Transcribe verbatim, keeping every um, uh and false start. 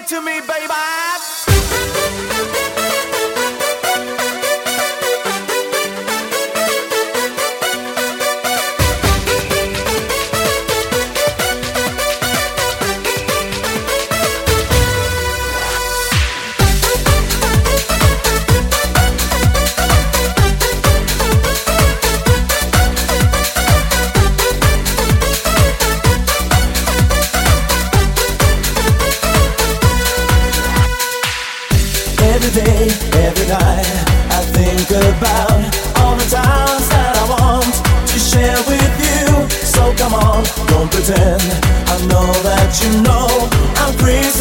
to me, baby. Every day, every night, I think about all the times that I want to share with you. So come on, don't pretend. I know that you know I'm crazy